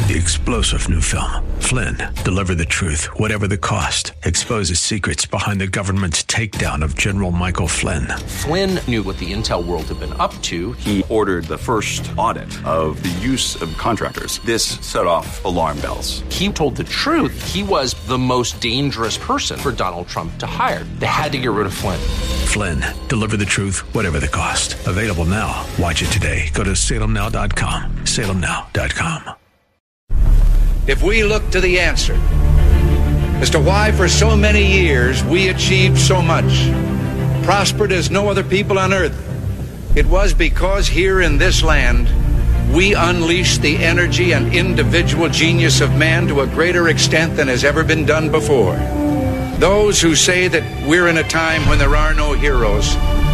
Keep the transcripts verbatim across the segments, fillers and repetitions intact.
The explosive new film, Flynn, Deliver the Truth, Whatever the Cost, exposes secrets behind the government's takedown of General Michael Flynn. Flynn knew what the intel world had been up to. He ordered the first audit of the use of contractors. This set off alarm bells. He told the truth. He was the most dangerous person for Donald Trump to hire. They had to get rid of Flynn. Flynn, Deliver the Truth, Whatever the Cost. Available now. Watch it today. Go to salem now dot com. salem now dot com. If we look to the answer as to why for so many years we achieved so much, prospered as no other people on earth, it was because here in this land we unleashed the energy and individual genius of man to a greater extent than has ever been done before. Those who say that we're in a time when there are no heroes,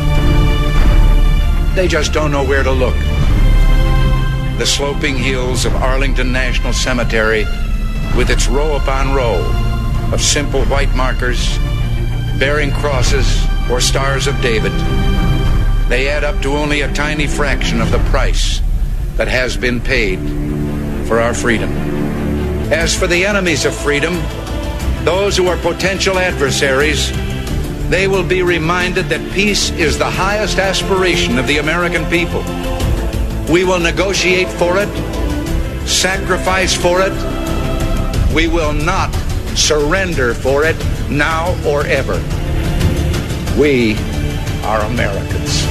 they just don't know where to look. The sloping hills of Arlington National Cemetery, with its row upon row of simple white markers bearing crosses or stars of David, they add up to only a tiny fraction of the price that has been paid for our freedom. As for the enemies of freedom, those who are potential adversaries, they will be reminded that peace is the highest aspiration of the American people. We will negotiate for it, sacrifice for it. We will not surrender for it now or ever. We are Americans.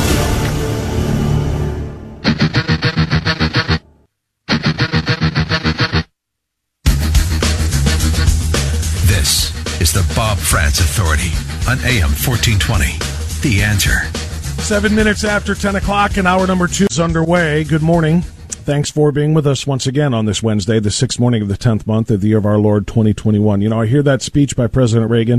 This is the Bob Frantz Authority on A M fourteen twenty. The Answer. Seven minutes after ten o'clock, and hour number two is underway. Good morning. Thanks for being with us once again on this Wednesday, the sixth morning of the tenth month of the year of our Lord, twenty twenty-one. You know, I hear that speech by President Reagan,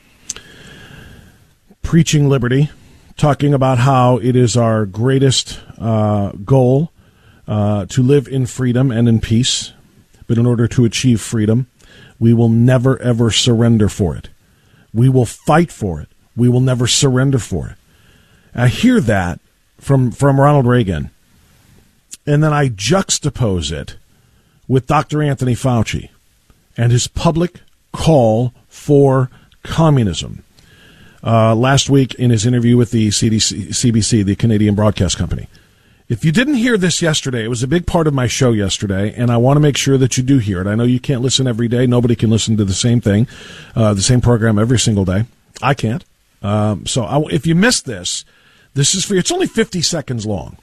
preaching liberty, talking about how it is our greatest uh, goal uh, to live in freedom and in peace. But in order to achieve freedom, we will never, ever surrender for it. We will fight for it. We will never surrender for it. I hear that from, from Ronald Reagan, and then I juxtapose it with Doctor Anthony Fauci and his public call for communism. Uh, last week in his interview with the C D C, C B C, the Canadian Broadcast Company. If you didn't hear this yesterday, it was a big part of my show yesterday, and I want to make sure that you do hear it. I know you can't listen every day. Nobody can listen to the same thing, uh, the same program every single day. I can't. Um, so I, if you missed this, this is for you. It's only fifty seconds long.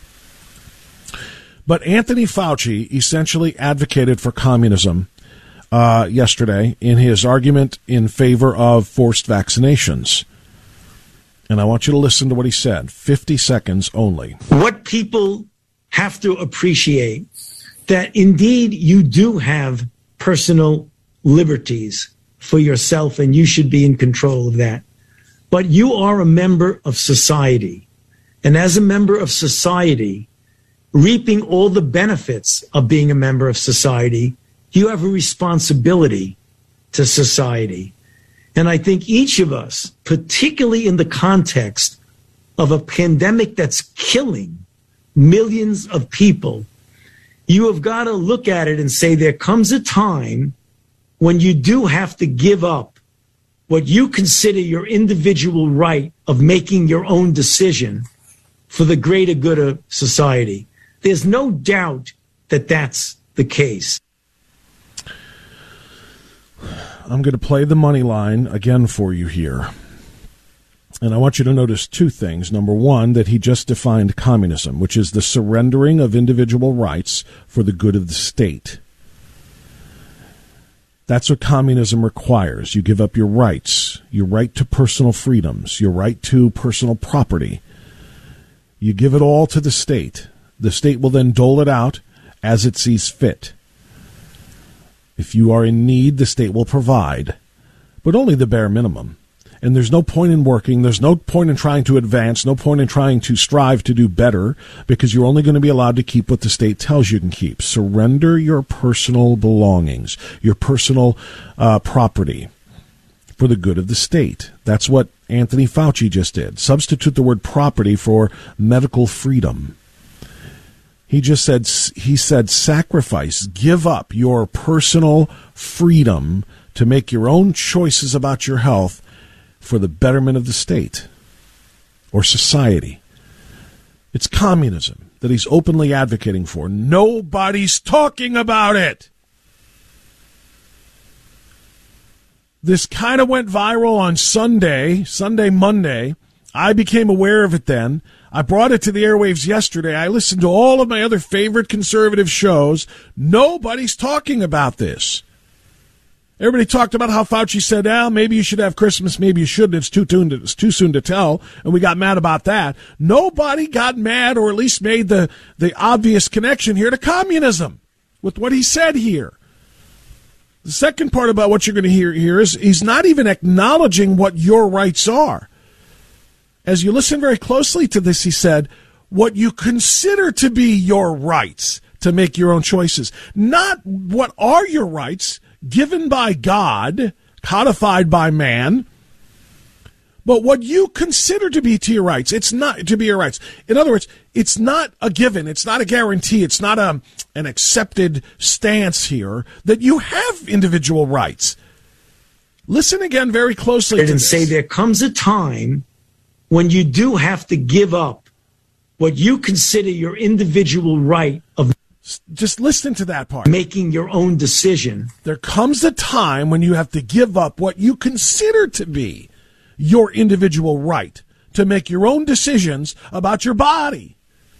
But Anthony Fauci essentially advocated for communism uh, yesterday in his argument in favor of forced vaccinations. And I want you to listen to what he said. fifty seconds only. What people have to appreciate, that indeed you do have personal liberties for yourself, and you should be in control of that. But you are a member of society. And as a member of society, reaping all the benefits of being a member of society, you have a responsibility to society. And I think each of us, particularly in the context of a pandemic that's killing millions of people, you have got to look at it and say there comes a time when you do have to give up what you consider your individual right of making your own decision for the greater good of society. There's no doubt that that's the case. I'm going to play the money line again for you here. And I want you to notice two things. Number one, that he just defined communism, which is the surrendering of individual rights for the good of the state. That's what communism requires. You give up your rights, your right to personal freedoms, your right to personal property. You give it all to the state. The state will then dole it out as it sees fit. If you are in need, the state will provide, but only the bare minimum. And there's no point in working, there's no point in trying to advance, no point in trying to strive to do better, because you're only going to be allowed to keep what the state tells you can keep. Surrender your personal belongings, your personal uh, property for the good of the state. That's what Anthony Fauci just did. Substitute the word property for medical freedom. He just said, he said, sacrifice, give up your personal freedom to make your own choices about your health for the betterment of the state or society. It's communism that he's openly advocating for. Nobody's talking about it. This kind of went viral on Sunday, Sunday, Monday. I became aware of it then. I brought it to the airwaves yesterday. I listened to all of my other favorite conservative shows. Nobody's talking about this. Everybody talked about how Fauci said, "Ah, maybe you should have Christmas, maybe you shouldn't. It's too soon to, it's too soon to tell," and we got mad about that. Nobody got mad, or at least made the, the obvious connection here to communism with what he said here. The second part about what you're going to hear here is he's not even acknowledging what your rights are. As you listen very closely to this, he said, what you consider to be your rights to make your own choices, not what are your rights given by God, codified by man, but what you consider to be to your rights. It's not to be your rights. In other words, it's not a given. It's not a guarantee. It's not a, an accepted stance here that you have individual rights. Listen again very closely to and this. Say there comes a time when you do have to give up what you consider your individual right of just listen to that part. Making your own decision. There comes a time when you have to give up what you consider to be your individual right to make your own decisions about your body.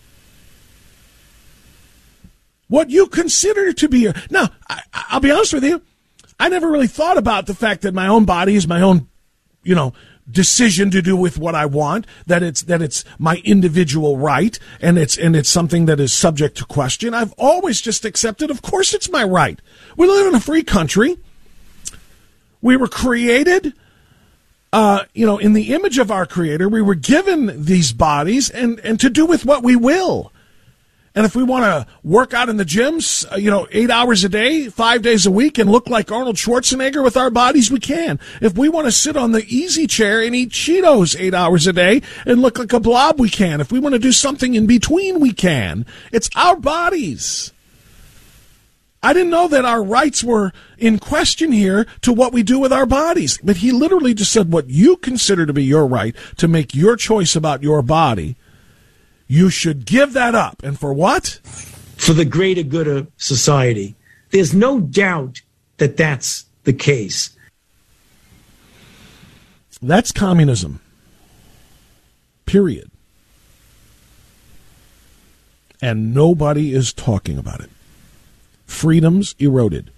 What you consider to be your... Now, I, I'll be honest with you, I never really thought about the fact that my own body is my own, you know, decision to do with what I want, that it's that it's my individual right, and it's and it's something that is subject to question. I've always just accepted, of course it's my right. We live in a free country. We were created uh, you know, in the image of our Creator. We were given these bodies and, and to do with what we will. And if we want to work out in the gyms, uh, you know, eight hours a day, five days a week, and look like Arnold Schwarzenegger with our bodies, we can. If we want to sit on the easy chair and eat Cheetos eight hours a day and look like a blob, we can. If we want to do something in between, we can. It's our bodies. I didn't know that our rights were in question here to what we do with our bodies. But he literally just said what you consider to be your right to make your choice about your body, you should give that up. And for what? For the greater good of society. There's no doubt that that's the case. That's communism. Period. And nobody is talking about it. Freedoms eroded.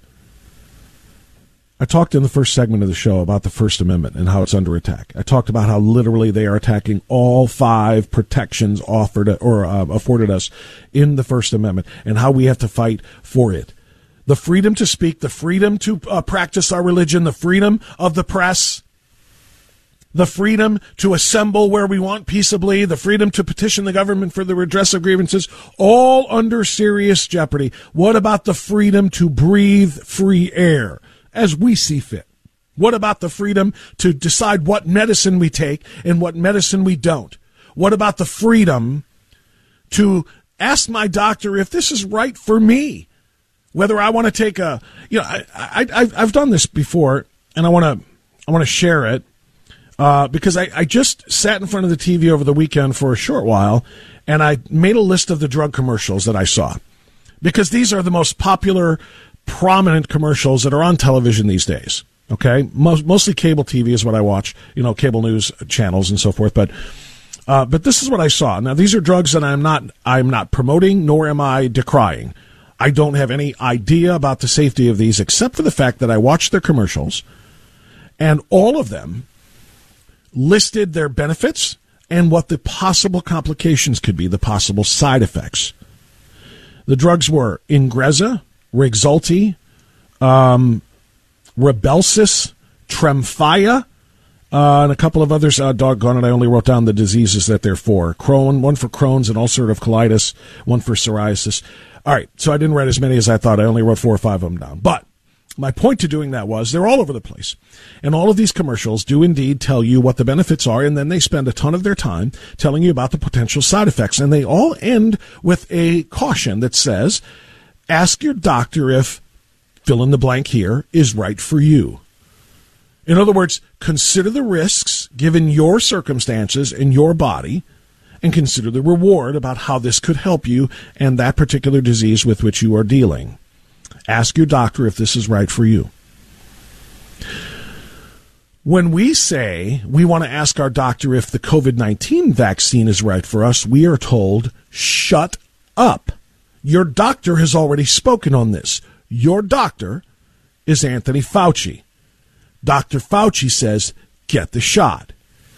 I talked in the first segment of the show about the First Amendment and how it's under attack. I talked about how literally they are attacking all five protections offered or uh, afforded us in the First Amendment and how we have to fight for it. The freedom to speak, the freedom to uh, practice our religion, the freedom of the press, the freedom to assemble where we want peaceably, the freedom to petition the government for the redress of grievances, all under serious jeopardy. What about the freedom to breathe free air as we see fit? What about the freedom to decide what medicine we take and what medicine we don't? What about the freedom to ask my doctor if this is right for me? Whether I want to take a, you know, I, I, I've done this before, and I want to, I want to share it uh, because I, I just sat in front of the T V over the weekend for a short while, and I made a list of the drug commercials that I saw, because these are the most popular, prominent commercials that are on television these days. Okay, Most, mostly cable T V is what I watch, you know, cable news channels and so forth. But, uh, but this is what I saw. Now, these are drugs that I'm not, I'm not promoting, nor am I decrying. I don't have any idea about the safety of these, except for the fact that I watched their commercials, and all of them listed their benefits and what the possible complications could be, the possible side effects. The drugs were Ingrezza, Rexulti, um, Rybelsus, Tremfya, uh, and a couple of others. Uh, doggone it, I only wrote down the diseases that they're for. Crohn, one for Crohn's and ulcerative colitis, one for psoriasis. All right, so I didn't write as many as I thought. I only wrote four or five of them down. But My point to doing that was they're all over the place. And all of these commercials do indeed tell you what the benefits are, and then they spend a ton of their time telling you about the potential side effects. And they all end with a caution that says, ask your doctor if fill in the blank here is right for you. In other words, consider the risks given your circumstances and your body, and consider the reward about how this could help you and that particular disease with which you are dealing. Ask your doctor if this is right for you. When we say we want to ask our doctor if the covid nineteen vaccine is right for us, we are told, shut up. Your doctor has already spoken on this. Your doctor is Anthony Fauci. Doctor Fauci says, get the shot.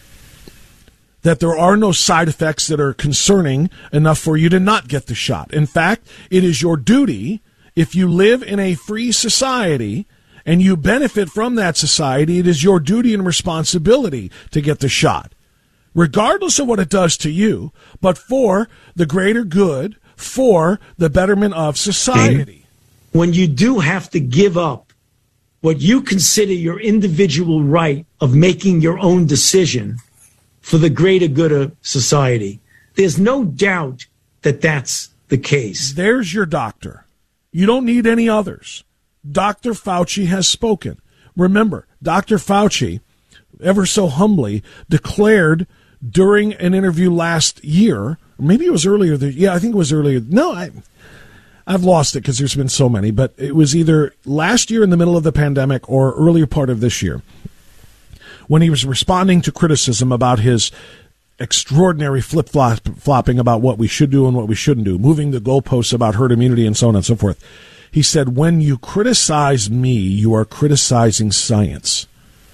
That there are no side effects that are concerning enough for you to not get the shot. In fact, it is your duty, if you live in a free society and you benefit from that society, it is your duty and responsibility to get the shot, regardless of what it does to you, but for the greater good, for the betterment of society. When you do have to give up what you consider your individual right of making your own decision for the greater good of society, there's no doubt that that's the case. There's your doctor. You don't need any others. Doctor Fauci has spoken. Remember, Doctor Fauci, ever so humbly, declared during an interview last year, maybe it was earlier, the, yeah, I think it was earlier. No, I, I've lost it because there's been so many, but it was either last year in the middle of the pandemic or earlier part of this year when he was responding to criticism about his extraordinary flip-flopping about what we should do and what we shouldn't do, moving the goalposts about herd immunity and so on and so forth. He said, when you criticize me, you are criticizing science.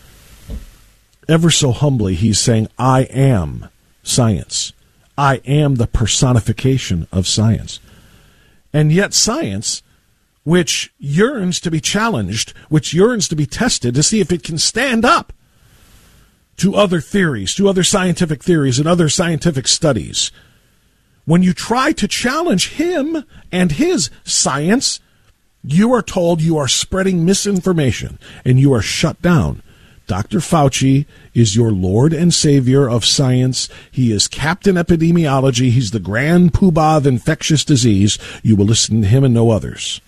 Ever so humbly, he's saying, I am science. I am the personification of science. And yet science, which yearns to be challenged, which yearns to be tested to see if it can stand up to other theories, to other scientific theories and other scientific studies. When you try to challenge him and his science, you are told you are spreading misinformation and you are shut down. Doctor Fauci is your Lord and Savior of science. He is Captain Epidemiology. He's the grand poobah of infectious disease. You will listen to him and no others.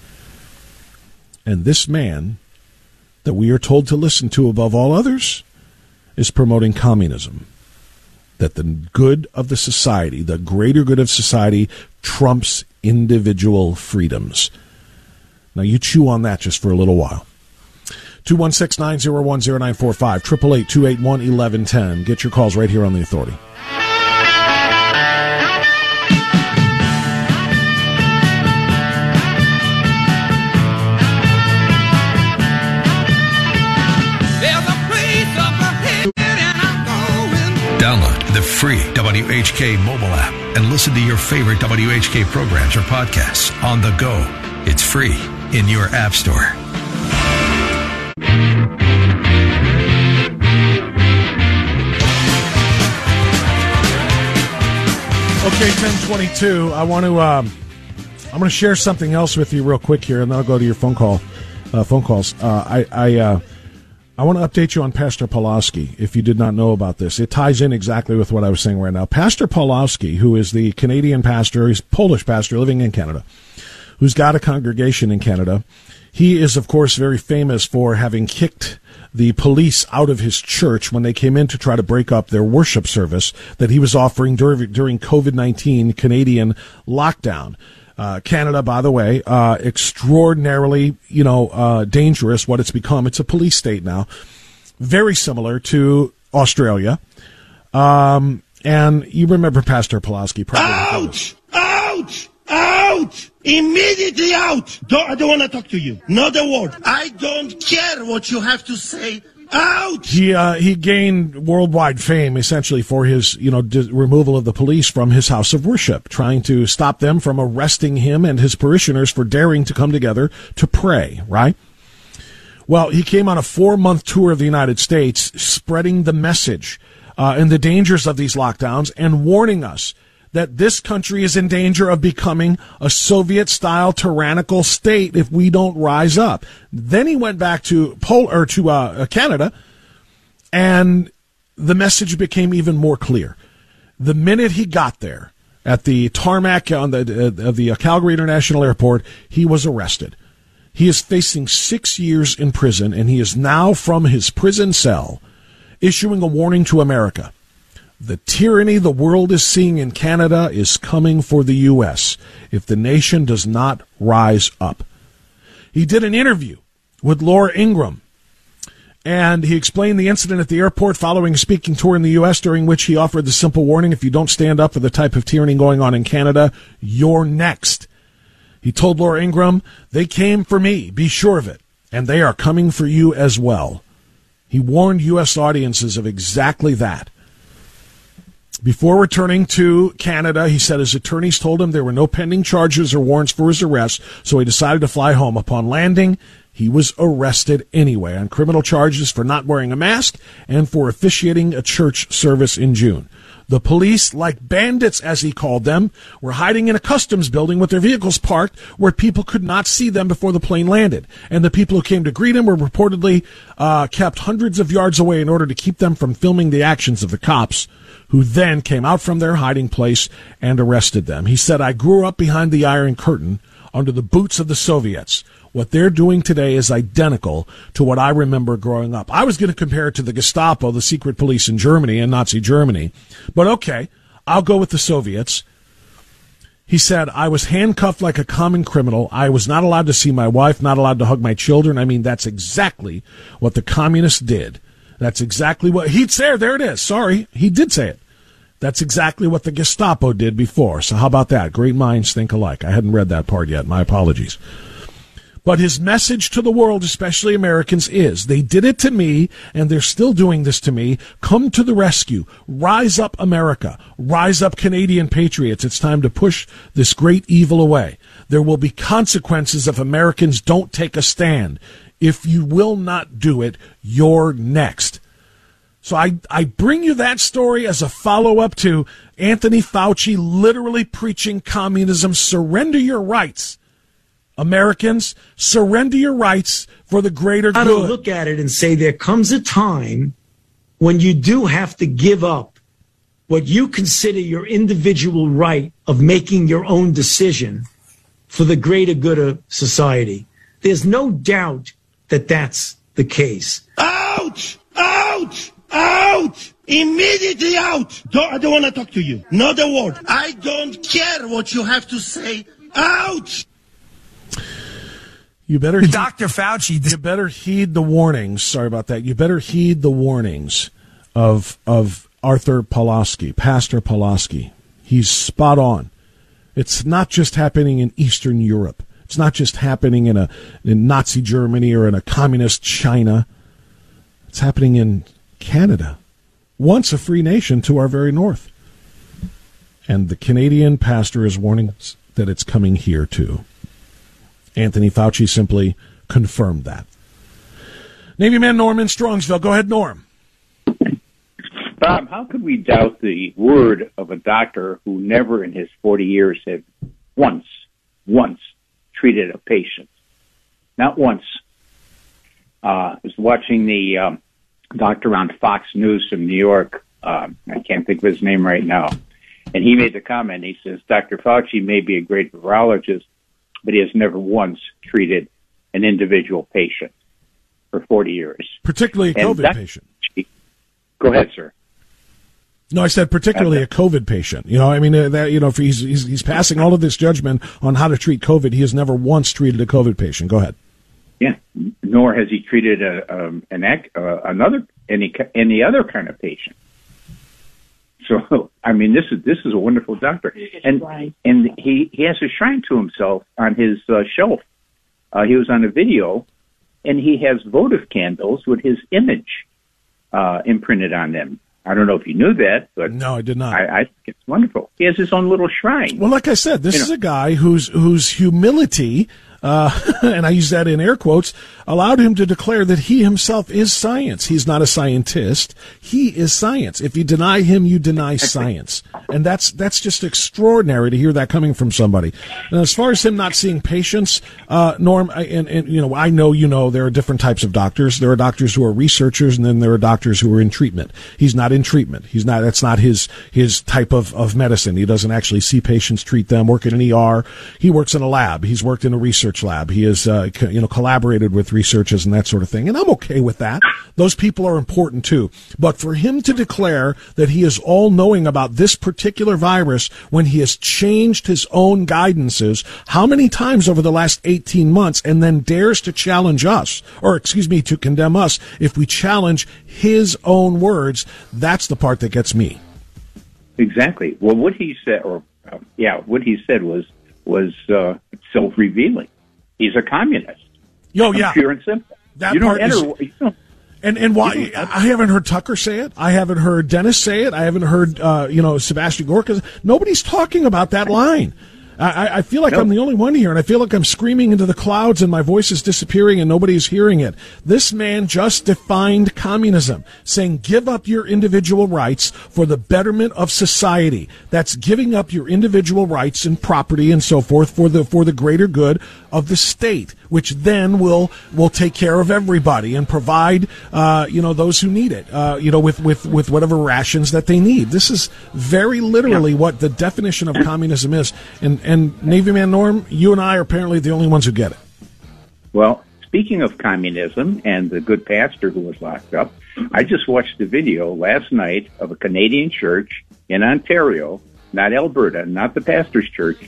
And this man that we are told to listen to above all others is promoting communism, that the good of the society, the greater good of society, trumps individual freedoms. Now, you chew on that just for a little while. two one six, nine zero one, zero nine four five, eight eight eight, two eight one, one one one zero. Get your calls right here on The Authority. Download the free W H K mobile app and listen to your favorite W H K programs or podcasts on the go. It's free in your app store. Okay, ten twenty-two. I want to. Um, I'm going to share something else with you real quick here, and then I'll go to your phone call. Uh, phone calls. Uh, I. I uh, I want to update you on Pastor Pawlowski, if you did not know about this. It ties in exactly with what I was saying right now. Pastor Pawlowski, who is the Canadian pastor, he's a Polish pastor living in Canada, who's got a congregation in Canada. He is, of course, very famous for having kicked the police out of his church when they came in to try to break up their worship service that he was offering during, during covid nineteen Canadian lockdown. Uh, Canada, by the way, uh, extraordinarily, you know, uh, dangerous, what it's become. It's a police state now. Very similar to Australia. Um, and you remember Pastor Pawlowski. Probably. Ouch! Ouch! Ouch! Immediately out! Don't, I don't want to talk to you. Not a word. I don't care what you have to say. Ouch! He uh, he gained worldwide fame essentially for his you know di- removal of the police from his house of worship, trying to stop them from arresting him and his parishioners for daring to come together to pray. Right? Well, he came on a four-month tour of the United States, spreading the message uh, and the dangers of these lockdowns and warning us that this country is in danger of becoming a Soviet-style tyrannical state if we don't rise up. Then he went back to Pol- or to uh, Canada, and the message became even more clear. The minute he got there, at the tarmac on the uh, of the Calgary International Airport, he was arrested. He is facing six years in prison, and he is now from his prison cell issuing a warning to America. The tyranny the world is seeing in Canada is coming for the U S if the nation does not rise up. He did an interview with Laura Ingraham, and he explained the incident at the airport following a speaking tour in the U S, during which he offered the simple warning, if you don't stand up for the type of tyranny going on in Canada, you're next. He told Laura Ingraham, they came for me, be sure of it, and they are coming for you as well. He warned U S audiences of exactly that. Before returning to Canada, he said his attorneys told him there were no pending charges or warrants for his arrest, so he decided to fly home. Upon landing, he was arrested anyway on criminal charges for not wearing a mask and for officiating a church service in June. The police, like bandits as he called them, were hiding in a customs building with their vehicles parked where people could not see them before the plane landed. And the people who came to greet him were reportedly uh, kept hundreds of yards away in order to keep them from filming the actions of the cops, who then came out from their hiding place and arrested them. He said, I grew up behind the Iron Curtain under the boots of the Soviets. What they're doing today is identical to what I remember growing up. I was going to compare it to the Gestapo, the secret police in Germany and Nazi Germany. But okay, I'll go with the Soviets. He said, I was handcuffed like a common criminal. I was not allowed to see my wife, not allowed to hug my children. I mean, that's exactly what the communists did. That's exactly what he'd say. There it is. Sorry, he did say it. That's exactly what the Gestapo did before. So how about that? Great minds think alike. I hadn't read that part yet. My apologies. But his message to the world, especially Americans, is they did it to me, and they're still doing this to me. Come to the rescue. Rise up, America. Rise up, Canadian patriots. It's time to push this great evil away. There will be consequences if Americans don't take a stand. If you will not do it, you're next. So I, I bring you that story as a follow-up to Anthony Fauci literally preaching communism. Surrender your rights. Americans, surrender your rights for the greater good. I don't look at it and say there comes a time when you do have to give up what you consider your individual right of making your own decision for the greater good of society. There's no doubt that that's the case. Out! Out! Out! Immediately out! Don't, I don't want to talk to you. Not a word. I don't care what you have to say. Out! You better, heed, Doctor Fauci. You better heed the warnings. Sorry about that. You better heed the warnings of of Arthur Pawlowski, Pastor Pawlowski. He's spot on. It's not just happening in Eastern Europe. It's not just happening in a in Nazi Germany or in a communist China. It's happening in Canada, once a free nation to our very north. And the Canadian pastor is warning us that it's coming here too. Anthony Fauci simply confirmed that. Navy man Norm in Strongsville. Go ahead, Norm. Bob, how could we doubt the word of a doctor who never in his forty years had once, once treated a patient? Not once. Uh, I was watching the um, doctor on Fox News from New York. Um, I can't think of his name right now. And he made the comment. He says, Doctor Fauci may be a great virologist, but he has never once treated an individual patient for forty years. Particularly a COVID that, patient. Go ahead, sir. No, I said particularly a COVID patient. You know, I mean, that, you know, if he's, he's he's passing all of this judgment on how to treat COVID. He has never once treated a COVID patient. Go ahead. Yeah, nor has he treated a, um, an uh, another any any other kind of patient. So, I mean, this is this is a wonderful doctor, and and he, he has a shrine to himself on his uh, shelf. Uh, he was on a video, and he has votive candles with his image uh, imprinted on them. I don't know if you knew that, but no, I did not. I, I think it's wonderful. He has his own little shrine. Well, like I said, this you is know. a guy whose whose humility uh, and I use that in air quotes, allowed him to declare that he himself is science. He's not a scientist. He is science. If you deny him, you deny science. And that's that's just extraordinary to hear that coming from somebody. And as far as him not seeing patients, uh, Norm, I, and, and you know, I know you know there are different types of doctors. There are doctors who are researchers, and then there are doctors who are in treatment. He's not in treatment. He's not. That's not his his type of, of medicine. He doesn't actually see patients, treat them, work in an E R. He works in a lab. He's worked in a research lab. He has uh, co- you know collaborated with researchers and that sort of thing. And I'm okay with that. Those people are important too. But for him to declare that he is all knowing about this particular virus when he has changed his own guidances how many times over the last eighteen months, and then dares to challenge us, or excuse me, to condemn us if we challenge his own words, that's the part that gets me. Exactly. Well, what he said, or uh, yeah, what he said was was uh, self-revealing. He's a communist. Yo, yeah, pure and simple. That you don't part enter. is, You don't, and and why? I haven't heard Tucker say it. I haven't heard Dennis say it. I haven't heard uh, you know Sebastian Gorka. Nobody's talking about that line. I, I feel like nope. I'm the only one here, and I feel like I'm screaming into the clouds and my voice is disappearing and nobody's hearing it. This man just defined communism, saying give up your individual rights for the betterment of society. That's giving up your individual rights and property and so forth for the for the greater good of the state, which then will will take care of everybody and provide uh, you know those who need it, uh, you know with, with, with whatever rations that they need. This is very literally yeah. what the definition of communism is. And And Navy Man Norm, you and I are apparently the only ones who get it. Well, speaking of communism and the good pastor who was locked up, I just watched a video last night of a Canadian church in Ontario, not Alberta, not the pastor's church,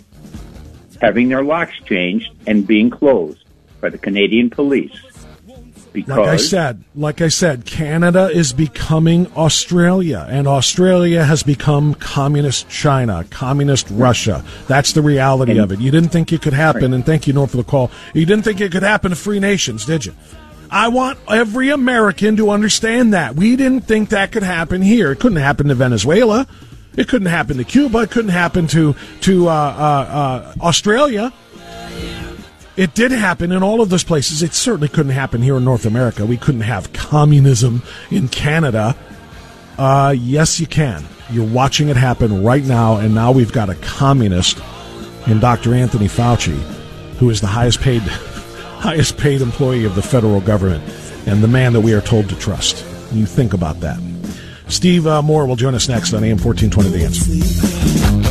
having their locks changed and being closed by the Canadian police. Because, like I said, like I said, Canada is becoming Australia, and Australia has become communist China, communist Russia. That's the reality and, of it. You didn't think it could happen, right. And thank you, Norm, for the call. You didn't think it could happen to free nations, did you? I want every American to understand that. We didn't think that could happen here. It couldn't happen to Venezuela. It couldn't happen to Cuba. It couldn't happen to, to uh, uh, uh, Australia. It did happen in all of those places. It certainly couldn't happen here in North America. We couldn't have communism in Canada. Uh, yes, you can. You're watching it happen right now, and now we've got a communist in Doctor Anthony Fauci, who is the highest paid, highest paid employee of the federal government, and the man that we are told to trust. You think about that. Steve uh, Moore will join us next on A M fourteen twenty The Answer.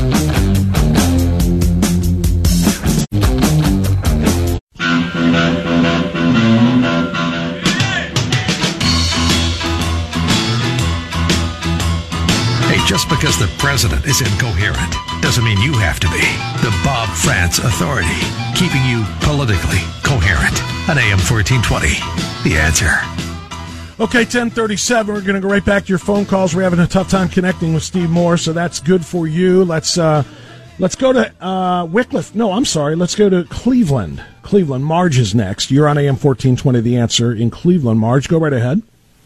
Just because the president is incoherent doesn't mean you have to be. The Bob Frantz Authority, keeping you politically coherent on A M fourteen twenty. The Answer. Okay, ten thirty-seven. We're going to go right back to your phone calls. We're having a tough time connecting with Steve Moore, so that's good for you. Let's uh, let's go to uh, Wickliffe. No, I'm sorry. Let's go to Cleveland. Cleveland. Marge is next. You're on A M fourteen twenty. The Answer in Cleveland. Marge, go right ahead.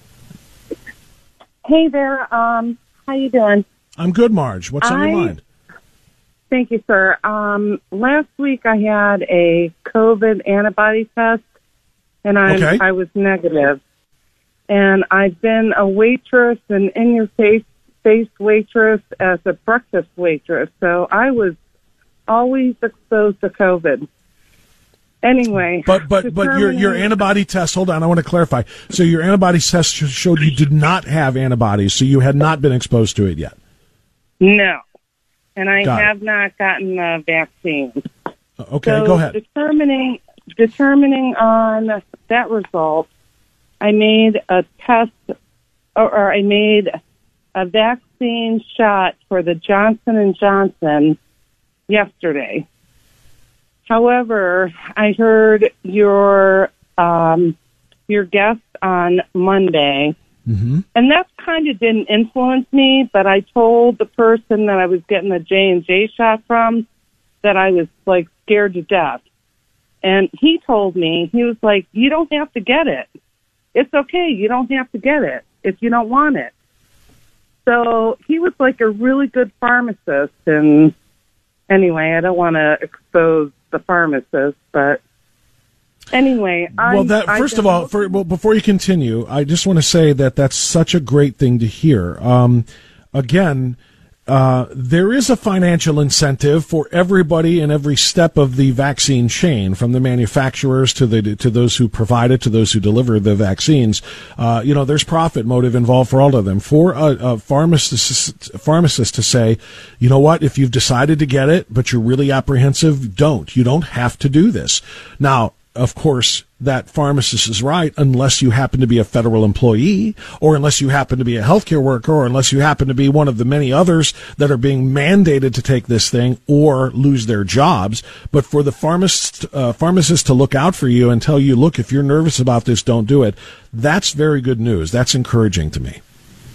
Hey there. Um. How you doing? I'm good, Marge. What's on I, your mind? Thank you, sir. Um, last week I had a COVID antibody test, and I okay. I was negative. And I've been a waitress, an in-your-face face waitress, as a breakfast waitress. So I was always exposed to COVID. Anyway, but but but your your antibody test. Hold on, I want to clarify. So your antibody test showed you did not have antibodies, so you had not been exposed to it yet. No, and I Got have it. not gotten the vaccine. Okay, so go ahead. Determining determining on that result, I made a test, or, or I made a vaccine shot for the Johnson and Johnson yesterday. However, I heard your um, your guest on Monday, mm-hmm. and that kind of didn't influence me, but I told the person that I was getting the J and J shot from that I was, like, scared to death. And he told me, he was like, you don't have to get it. It's okay. You don't have to get it if you don't want it. So he was, like, a really good pharmacist, and anyway, I don't want to expose the pharmacist, but Anyway, I, well, that first of all, for, well, before you continue, I just want to say that that's such a great thing to hear. Um, again, uh, there is a financial incentive for everybody in every step of the vaccine chain, from the manufacturers to the to those who provide it to those who deliver the vaccines. Uh, you know, there's profit motive involved for all of them. For a, a pharmacist, pharmacist to say, you know what, if you've decided to get it, but you're really apprehensive, don't. You don't have to do this. Now, of course, that pharmacist is right unless you happen to be a federal employee, or unless you happen to be a healthcare worker, or unless you happen to be one of the many others that are being mandated to take this thing or lose their jobs. But for the pharmacist, uh, pharmacist to look out for you and tell you, look, if you're nervous about this, don't do it. That's very good news. That's encouraging to me.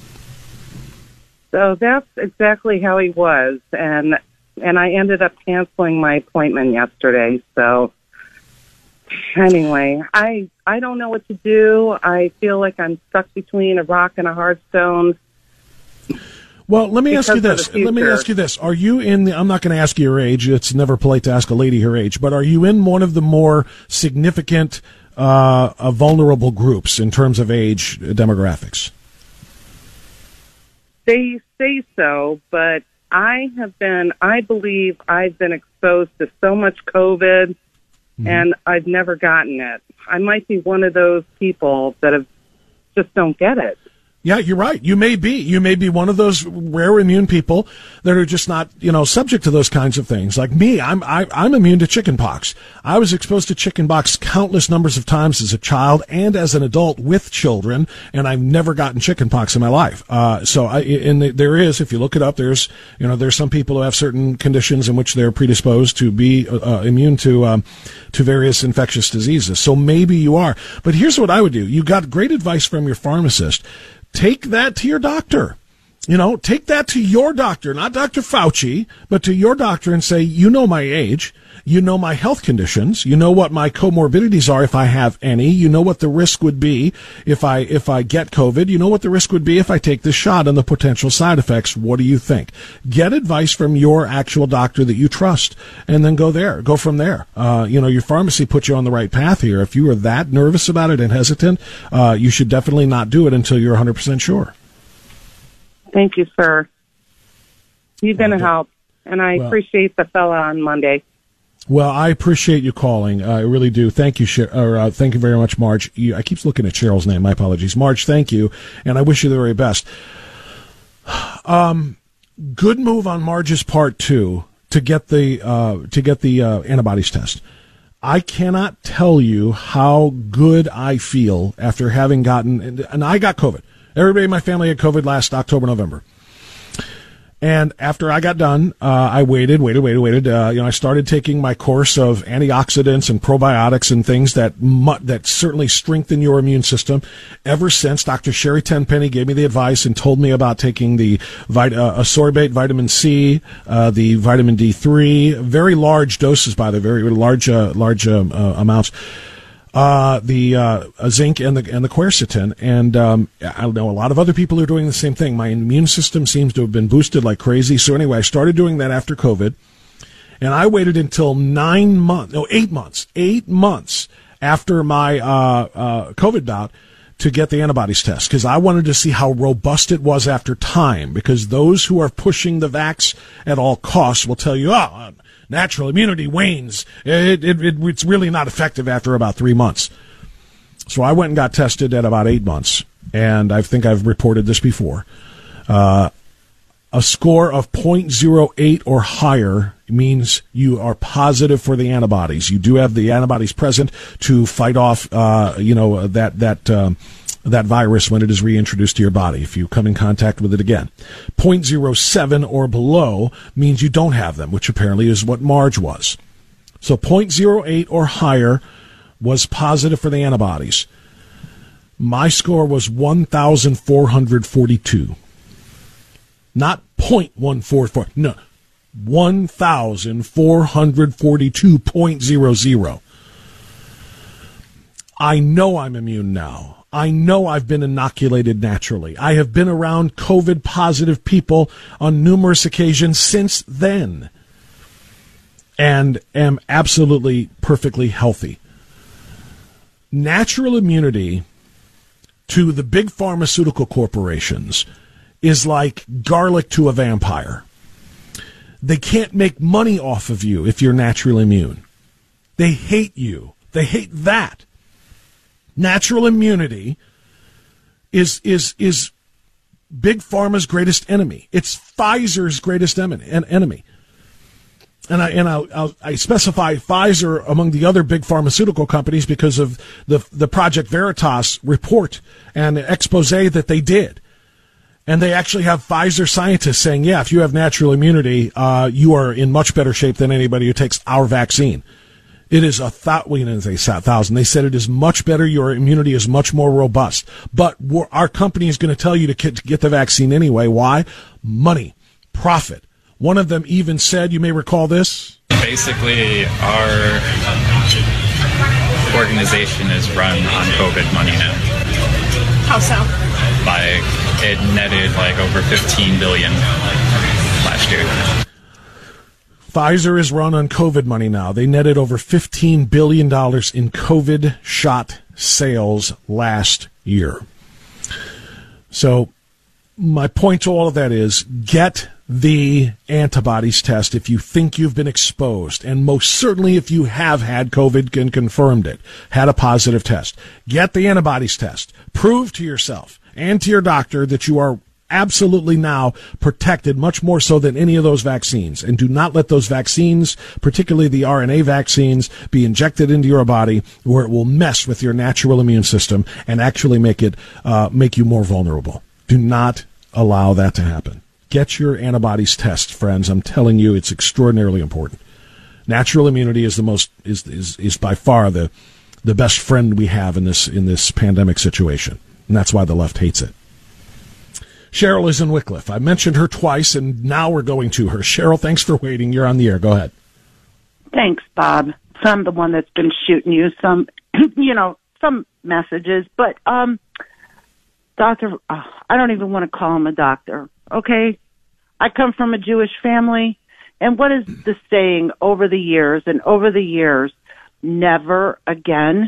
So that's exactly how he was. And, and I ended up canceling my appointment yesterday. So anyway, I I don't know what to do. I feel like I'm stuck between a rock and a hard stone. Well, let me ask you this. Let me ask you this. Are you in the, I'm not going to ask you your age. It's never polite to ask a lady her age, but are you in one of the more significant uh, uh, vulnerable groups in terms of age demographics? They say so, but I have been, I believe I've been exposed to so much COVID. Mm-hmm. And I've never gotten it. I might be one of those people that have just don't get it. Yeah, you're right. You may be. You may be one of those rare immune people that are just not, you know, subject to those kinds of things. Like me, I'm I, I'm immune to chickenpox. I was exposed to chickenpox countless numbers of times as a child and as an adult with children, and I've never gotten chickenpox in my life. Uh, so, I, and there is, if you look it up, there's, you know, there's some people who have certain conditions in which they're predisposed to be uh, immune to um, to various infectious diseases. So maybe you are. But here's what I would do. You got great advice from your pharmacist. Take that to your doctor. You know, take that to your doctor, not Doctor Fauci, but to your doctor and say, you know my age, you know my health conditions, you know what my comorbidities are if I have any, you know what the risk would be if I if I get COVID, you know what the risk would be if I take this shot and the potential side effects. What do you think? Get advice from your actual doctor that you trust, and then go there. Go from there. Uh, you know, your pharmacy put you on the right path here. If you are that nervous about it and hesitant, uh, you should definitely not do it until you're one hundred percent sure. Thank you, sir. You've been a help, and I well, appreciate the fella on Monday. Well, I appreciate you calling. Uh, I really do. Thank you, Sher- or, uh, thank you very much, Marge. You, I keep looking at Cheryl's name. My apologies. Marge, thank you, and I wish you the very best. Um, good move on Marge's part, too, to get the, uh, to get the uh, antibodies test. I cannot tell you how good I feel after having gotten, and, and I got COVID. Everybody in my family had COVID last October, November. And after I got done, uh, I waited, waited, waited, waited. Uh, you know, I started taking my course of antioxidants and probiotics and things that mu- that certainly strengthen your immune system. Ever since Doctor Sherry Tenpenny gave me the advice and told me about taking the vit- uh, ascorbate vitamin C, uh, the vitamin D three, very large doses, by the very large, uh, large uh, uh, amounts. Uh, the, uh, zinc and the, and the quercetin. And, um, I know a lot of other people are doing the same thing. My immune system seems to have been boosted like crazy. So anyway, I started doing that after COVID, and I waited until nine months, no, eight months, eight months after my, uh, uh, COVID bout to get the antibodies test, because I wanted to see how robust it was after time, because those who are pushing the vax at all costs will tell you, oh, natural immunity wanes. It, it, it, it's really not effective after about three months. So I went and got tested at about eight months, and I think I've reported this before. Uh, a score of zero point zero eight or higher means you are positive for the antibodies. You do have the antibodies present to fight off, uh, you know, that that. Um, that virus when it is reintroduced to your body, if you come in contact with it again. zero point zero seven or below means you don't have them, which apparently is what Marge was. So zero point zero eight or higher was positive for the antibodies. My score was one thousand four hundred forty-two. Not zero point one four four. No, one thousand four hundred forty-two point zero zero. I know I'm immune now. I know I've been inoculated naturally. I have been around COVID-positive people on numerous occasions since then, and am absolutely perfectly healthy. natural immunity to the big pharmaceutical corporations is like garlic to a vampire. They can't make money off of you if you're naturally immune. They hate you. They hate that. Natural immunity is is is Big Pharma's greatest enemy. It's Pfizer's greatest enemy. enemy. And I and I'll, I'll, I specify Pfizer among the other big pharmaceutical companies because of the the Project Veritas report and the expose that they did. And they actually have Pfizer scientists saying, yeah, if you have natural immunity, uh, you are in much better shape than anybody who takes our vaccine. It is a thought. We didn't say a thousand. They said it is much better. Your immunity is much more robust. But we're, our company is going to tell you to get, to get the vaccine anyway. Why? Money, profit. One of them even said, you may recall this. Basically, our organization is run on COVID money now. How so? Like, it netted like over fifteen billion dollars last year. Pfizer is run on COVID money now. They netted over fifteen billion dollars in COVID shot sales last year. So my point to all of that is get the antibodies test if you think you've been exposed, and most certainly if you have had COVID and confirmed it, had a positive test. Get the antibodies test. Prove to yourself and to your doctor that you are absolutely now protected, much more so than any of those vaccines. And do not let those vaccines, particularly the R N A vaccines, be injected into your body where it will mess with your natural immune system and actually make it uh, make you more vulnerable. Do not allow that to happen. Get your antibodies test, friends. I'm telling you, it's extraordinarily important. Natural immunity is the most is is, is by far the the best friend we have in this in this pandemic situation, and that's why the left hates it. Cheryl is in Wickliffe. I mentioned her twice, and now we're going to her. Cheryl, thanks for waiting. You're on the air. Go ahead. Thanks, Bob. So I'm the one that's been shooting you some, you know, some messages, but um, Doctor, oh, I don't even want to call him a doctor. Okay. I come from a Jewish family, and what is the saying over the years and over the years? Never again.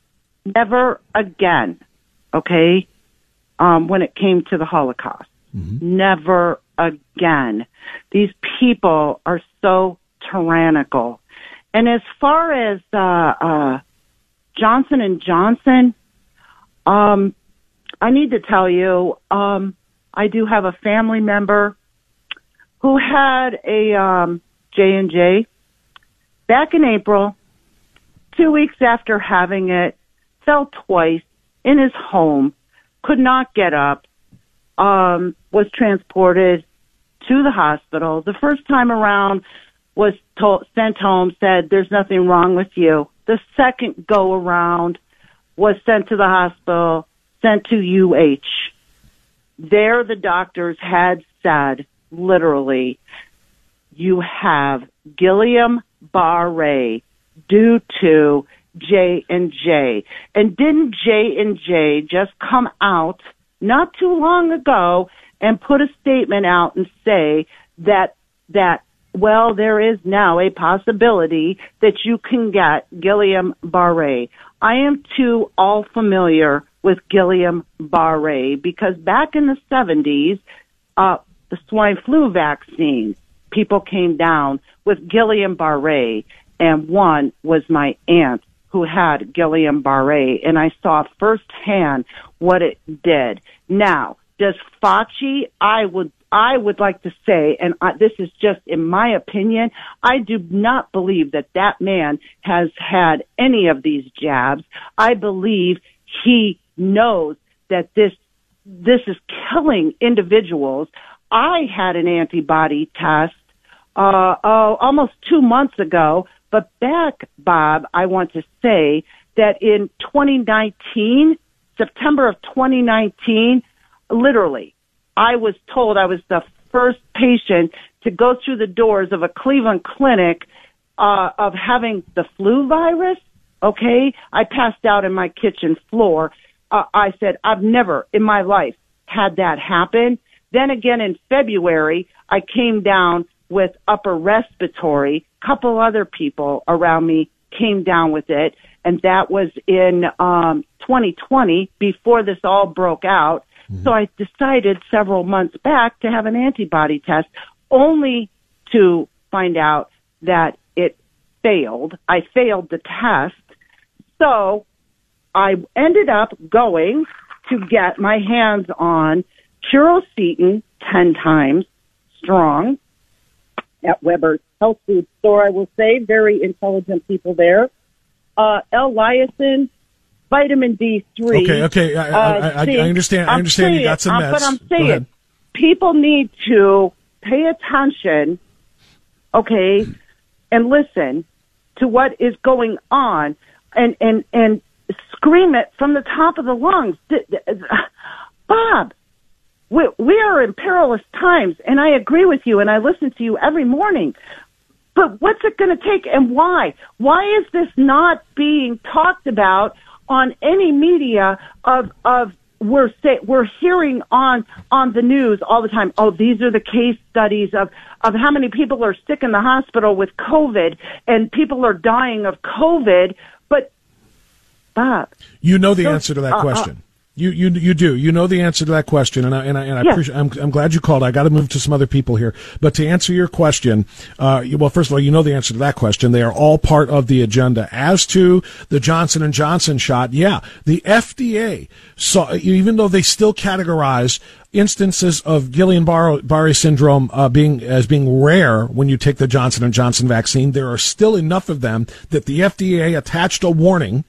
Never again. Okay? Um, when it came to the Holocaust. Mm-hmm. Never again. These people are so tyrannical. And as far as uh, uh, Johnson and Johnson, um, I need to tell you, um, I do have a family member who had a um, J and J back in April. Two weeks after having it, fell twice in his home, could not get up, um, was transported to the hospital. The first time around was told, sent home, said, there's nothing wrong with you. The second go around was sent to the hospital, sent to U H. There the doctors had said, literally, you have Guillain-Barré due to J and J. And didn't J and J just come out not too long ago and put a statement out and say that, that, well, there is now a possibility that you can get Guillain-Barré. I am too all familiar with Guillain-Barré because back in the seventies, uh, the swine flu vaccine, people came down with Guillain-Barré, and one was my aunt who had Guillain-Barré, and I saw firsthand what it did. Now, does Fauci, I would I would like to say, and I, this is just in my opinion, I do not believe that that man has had any of these jabs. I believe he knows that this this is killing individuals. I had an antibody test uh, oh, almost two months ago, but back, Bob, I want to say that in twenty nineteen, September of twenty nineteen, literally, I was told I was the first patient to go through the doors of a Cleveland clinic uh, of having the flu virus. Okay, I passed out in my kitchen floor. Uh, I said, I've never in my life had that happen. Then again in February, I came down with upper respiratory, couple other people around me came down with it, and that was in um, twenty twenty, before this all broke out. Mm-hmm. So I decided several months back to have an antibody test, only to find out that it failed. I failed the test. So I ended up going to get my hands on Curocetin ten times strong at Weber's Health Food Store, I will say. Very intelligent people there. Uh, L-lysine, vitamin D three. Okay, okay, I, I, I, I understand. I understand saying, you got some meds. But I'm saying people need to pay attention, okay, and listen to what is going on, and and and scream it from the top of the lungs. Bob, we, we are in perilous times, and I agree with you, and I listen to you every morning. But what's it going to take, and why? Why is this not being talked about on any media of of we're say, we're hearing on on the news all the time? Oh, these are the case studies of of how many people are sick in the hospital with COVID, and people are dying of COVID. But Bob, you know the answer to that uh, question. Uh, You you you do. You know the answer to that question, and I and I, and I yes. appreciate. I'm I'm glad you called. I got to move to some other people here, but to answer your question, uh, you, well, first of all, you know the answer to that question. They are all part of the agenda. As to the Johnson and Johnson shot, yeah, the F D A saw, even though they still categorize instances of Guillain-Barré syndrome uh, being as being rare when you take the Johnson and Johnson vaccine, there are still enough of them that the F D A attached a warning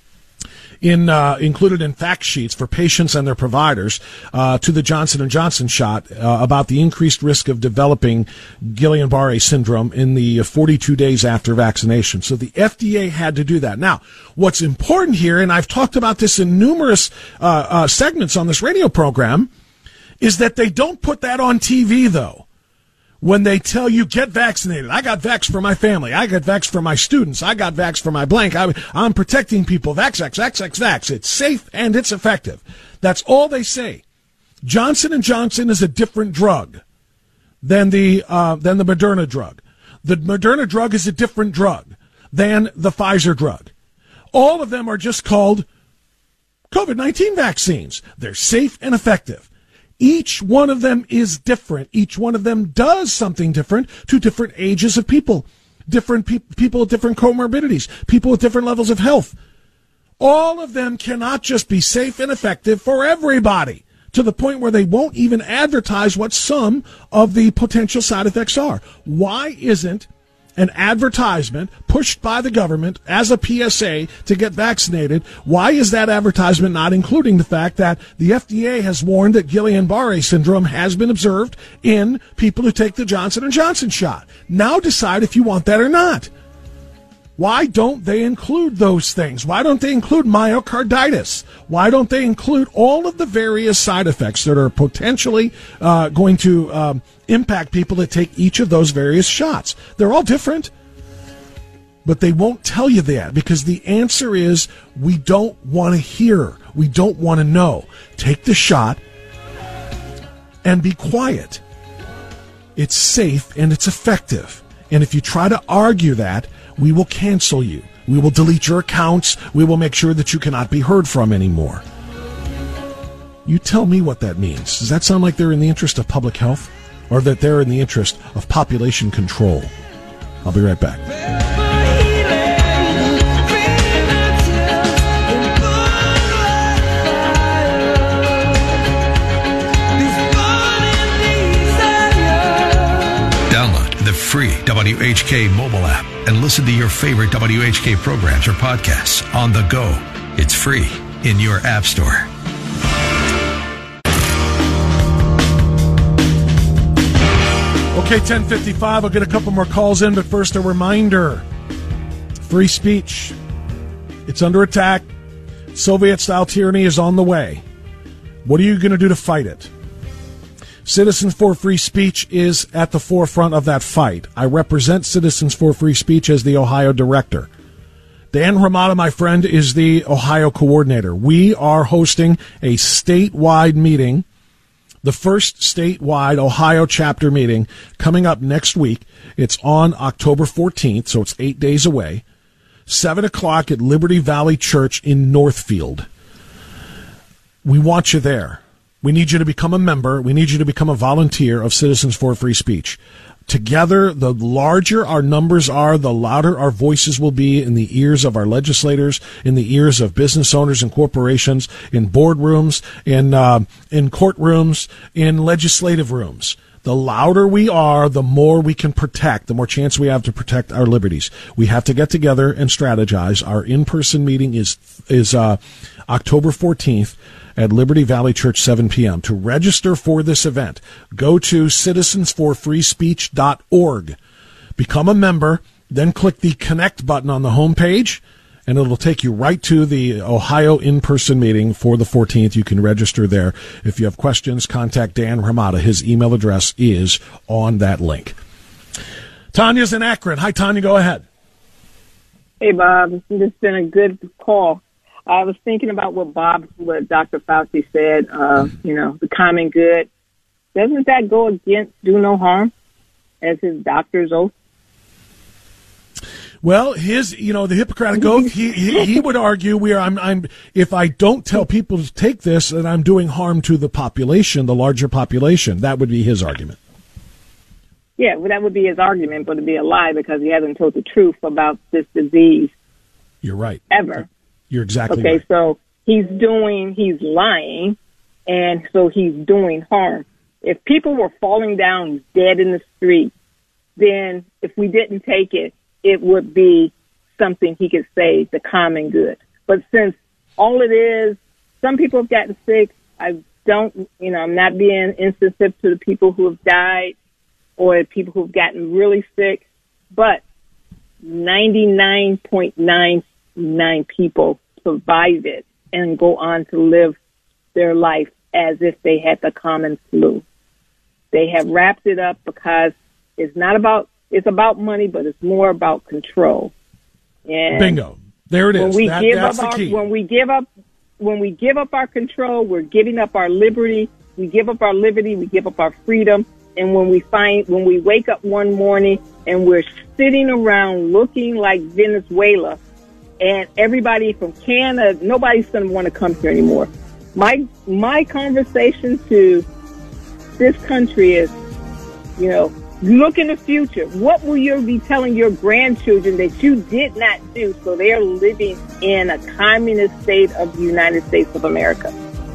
in uh, included in fact sheets for patients and their providers uh, to the Johnson and Johnson shot uh, about the increased risk of developing Guillain-Barré syndrome in the forty-two days after vaccination. So the F D A had to do that. Now, what's important here, and I've talked about this in numerous uh, uh, segments on this radio program, is that they don't put that on T V, though. When they tell you, get vaccinated. I got vaxxed for my family. I got vaxxed for my students. I got vaxxed for my blank. I, I'm protecting people. Vax, vax, vax, vax, vax. It's safe and it's effective. That's all they say. Johnson and Johnson is a different drug than the uh, than the Moderna drug. The Moderna drug is a different drug than the Pfizer drug. All of them are just called COVID nineteen vaccines. They're safe and effective. Each one of them is different. Each one of them does something different to different ages of people, different pe- people with different comorbidities, people with different levels of health. All of them cannot just be safe and effective for everybody, to the point where they won't even advertise what some of the potential side effects are. Why isn't an advertisement pushed by the government as a P S A to get vaccinated, why is that advertisement not including the fact that the F D A has warned that Guillain-Barré syndrome has been observed in people who take the Johnson and Johnson shot? Now decide if you want that or not. Why don't they include those things? Why don't they include myocarditis? Why don't they include all of the various side effects that are potentially uh, going to um, impact people that take each of those various shots? They're all different, but they won't tell you that because the answer is we don't want to hear. We don't want to know. Take the shot and be quiet. It's safe and it's effective. And if you try to argue that, we will cancel you. We will delete your accounts. We will make sure that you cannot be heard from anymore. You tell me what that means. Does that sound like they're in the interest of public health or that they're in the interest of population control? I'll be right back. The free W H K mobile app and listen to your favorite W H K programs or podcasts on the go. It's free in your app store. Okay, ten fifty-five. I'll get a couple more calls in, but first a reminder. Free speech. It's under attack. Soviet-style tyranny is on the way. What are you going to do to fight it? Citizens for Free Speech is at the forefront of that fight. I represent Citizens for Free Speech as the Ohio director. Dan Ramada, my friend, is the Ohio coordinator. We are hosting a statewide meeting, the first statewide Ohio chapter meeting coming up next week. It's on October fourteenth, so it's eight days away. seven o'clock at Liberty Valley Church in Northfield. We want you there. We need you to become a member. We need you to become a volunteer of Citizens for Free Speech. Together, the larger our numbers are, the louder our voices will be in the ears of our legislators, in the ears of business owners and corporations, in boardrooms, in uh, in courtrooms, in legislative rooms. The louder we are, the more we can protect, the more chance we have to protect our liberties. We have to get together and strategize. Our in-person meeting is is uh, October fourteenth at Liberty Valley Church, seven p.m. To register for this event, go to citizens for free speech dot org. Become a member, then click the Connect button on the homepage, and it'll take you right to the Ohio in-person meeting for the fourteenth. You can register there. If you have questions, contact Dan Ramada. His email address is on that link. Tanya's in Akron. Hi, Tanya. Go ahead. Hey, Bob. It's been a good call. I was thinking about what Bob, what Doctor Fauci said, uh, you know, the common good. Doesn't that go against do no harm as his doctor's oath? Well, his, you know, the Hippocratic Oath, he, he, he would argue we are, I'm, I'm, if I don't tell people to take this, then I'm doing harm to the population, the larger population. That would be his argument. Yeah, well, that would be his argument, but it'd be a lie because he hasn't told the truth about this disease. You're right. Ever. You're exactly okay, right. Okay, so he's doing, he's lying, and so he's doing harm. If people were falling down dead in the street, then if we didn't take it, it would be something he could say, the common good. But since all it is, some people have gotten sick. I don't, you know, I'm not being insensitive to the people who have died or people who've gotten really sick, but ninety-nine point nine nine people survive it and go on to live their life as if they had the common flu. They have wrapped it up because it's not about, it's about money, but it's more about control. And bingo. There it is. When we that, give that's up the our, key. when we give up, when we give up our control, we're giving up our liberty. We give up our liberty. We give up our freedom. And when we find, when we wake up one morning and we're sitting around looking like Venezuela, and everybody from Canada, nobody's going to want to come here anymore. My my conversation to this country is, you know, look in the future. What will you be telling your grandchildren that you did not do so they're living in a communist state of the United States of America?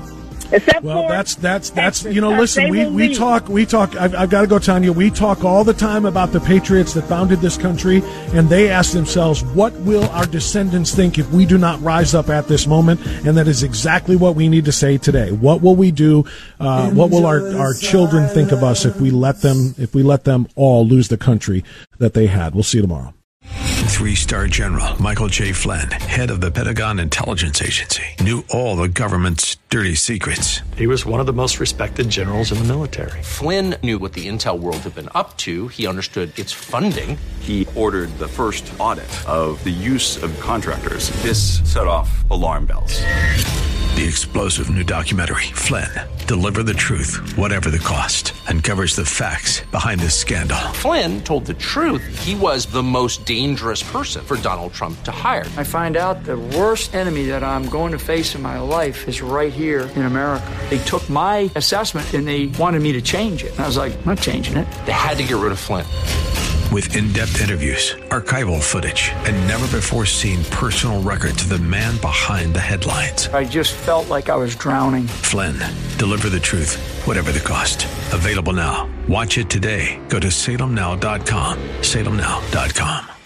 Except well, for that's that's that's Texas, you know. Listen, we, we leave. talk we talk. I've, I've got to go, Tanya. We talk all the time about the patriots that founded this country, and they ask themselves, "What will our descendants think if we do not rise up at this moment?" And that is exactly what we need to say today. What will we do? Uh, what will our, our children think of us if we let them if we let them all lose the country that they had? We'll see you tomorrow. Three-star General Michael J. Flynn, head of the Pentagon Intelligence Agency, knew all the government's dirty secrets. He was one of the most respected generals in the military. Flynn knew what the intel world had been up to. He understood its funding. He ordered the first audit of the use of contractors. This set off alarm bells. The explosive new documentary, Flynn, Deliver the Truth, Whatever the Cost, uncovers the facts behind this scandal. Flynn told the truth. He was the most dangerous person for Donald Trump to hire. I find out the worst enemy that I'm going to face in my life is right here in America. They took my assessment and they wanted me to change it. And I was like, I'm not changing it. They had to get rid of Flynn. With in-depth interviews, archival footage, and never-before-seen personal records of the man behind the headlines. I just felt like I was drowning. Flynn, Deliver the Truth, Whatever the Cost. Available now. Watch it today. Go to salem now dot com. salem now dot com.